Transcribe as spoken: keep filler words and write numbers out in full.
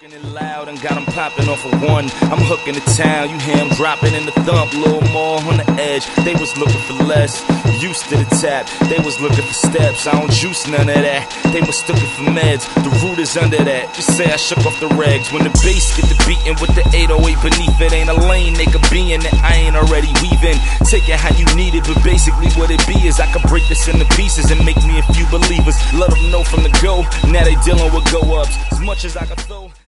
Talking it loud and got him popping off of one. I'm hooking the town, you hear him dropping in the thump. Little more on the edge, they was looking for less. Used to the tap, they was looking for steps. I don't juice none of that, they mistook it for meds. The root is under that, just say I shook off the regs. When the bass get the beating with the eight oh eight beneath it, ain't a lane they could be in that I ain't already weaving. Take it how you need it, but basically what it be is I could break this into pieces and make me a few believers. Let them know from the go, now they dealing with go-ups. As much as I can throw